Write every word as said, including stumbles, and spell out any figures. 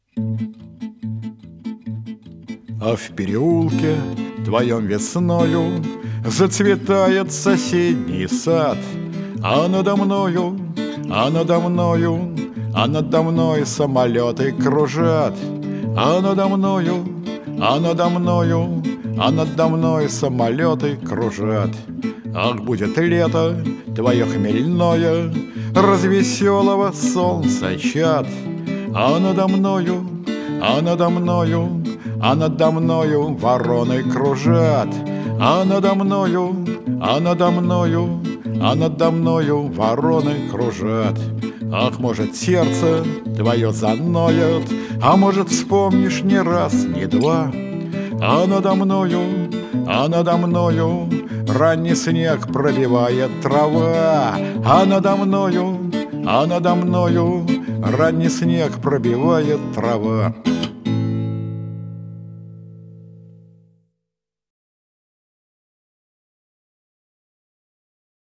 А в переулке твоем весною зацветает соседний сад. А надо мною, а надо мною, а надо мной самолеты кружат. А надо мною, а надо мною, а надо мной самолеты кружат. Ах, будет лето твое хмельное, развеселого солнца чад. А надо мною, а надо мною, а надо мною вороны кружат. А надо мною, а надо мною, а надо мною вороны кружат. Ах, может, сердце твое заноет, а может, вспомнишь не раз, не два. А надо мною, а надо мною ранний снег пробивает трава. А надо мною, а надо мною ранний снег пробивает трава.